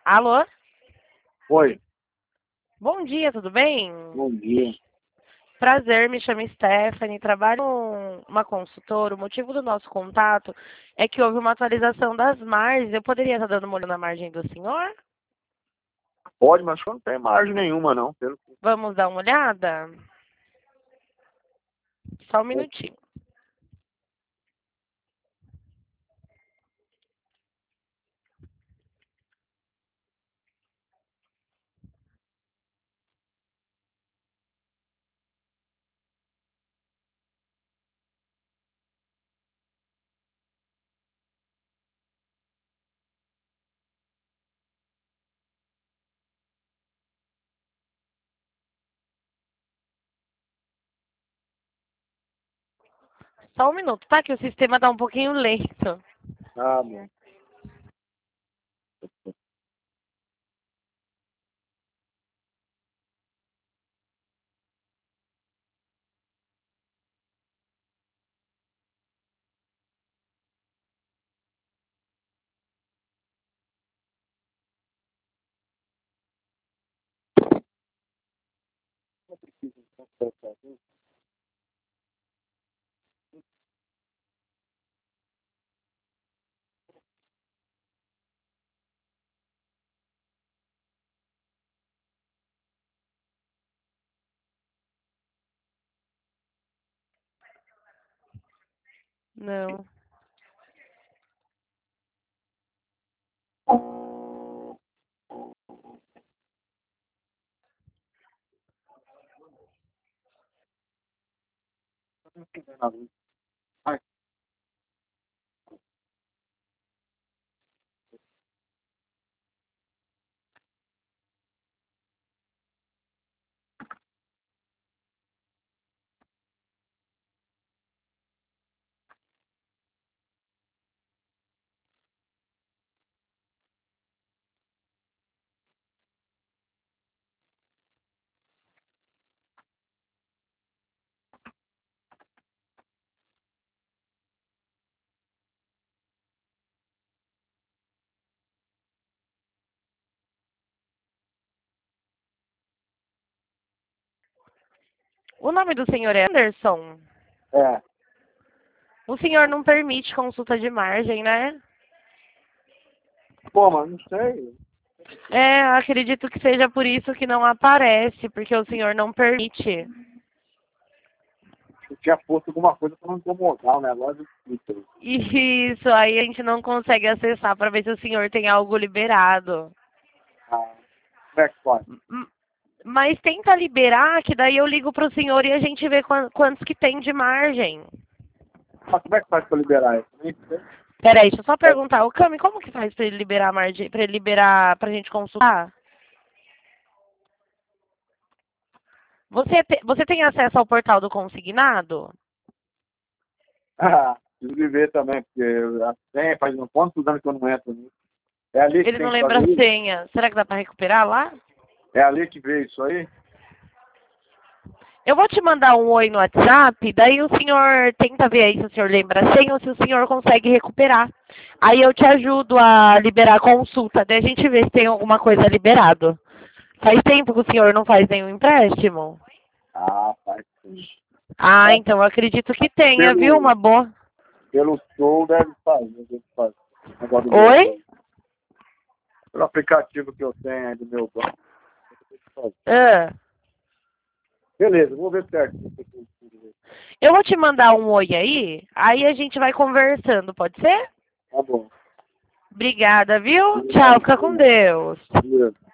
Alô? Oi, Bom dia, tudo bem? bom dia. Prazer, me chamo Stephanie, trabalho com uma consultora. O motivo do nosso contato é que houve uma atualização das margens. Eu poderia estar dando uma olhada na margem do senhor? Pode, mas não tem margem nenhuma, não. Vamos dar uma olhada? Só um minutinho. Só um minuto, tá? Que o sistema tá um pouquinho lento. Ah, bom. Não. Ai, O nome do senhor é Anderson? é. O senhor não permite consulta de margem, né? Pô, mas não sei. É, acredito que seja por isso que não aparece, porque o senhor não permite. Eu tinha posto alguma coisa para não incomodar o negócio. Isso, aí a gente não consegue acessar para ver se o senhor tem algo liberado. Ah, como é que faz? M- Mas tenta liberar, que daí eu ligo pro senhor e a gente vê quantos que tem de margem. Mas como é que faz para liberar isso? Nem sei. Peraí, deixa eu só perguntar. Ô, Cami, como que faz para ele liberar a margem, para ele liberar pra gente consultar? Você tem acesso ao portal do consignado? Ah, preciso ver também, porque a senha faz quantos anos que eu não entro nisso. É ali que Ele tem não que lembra fazer a isso? senha. Será que dá para recuperar lá? É ali que vê isso aí? Eu vou te mandar um oi no WhatsApp, daí o senhor tenta ver aí se o senhor lembra a senha ou se o senhor consegue recuperar. Aí eu te ajudo a liberar a consulta, daí a gente vê se tem alguma coisa liberado. Faz tempo que o senhor não faz nenhum empréstimo? Ah, faz sim. Ah, É, então eu acredito que tenha, viu? pelo, Uma boa. pelo show deve fazer. Deve fazer. Negócio do meu Oi? banco. Pelo aplicativo que eu tenho aí do meu banco. Ah, Beleza, vou ver certo. eu vou te mandar um oi aí a gente vai conversando, pode ser? Tá bom. Obrigada, viu? Tchau, fica com Deus. Beleza.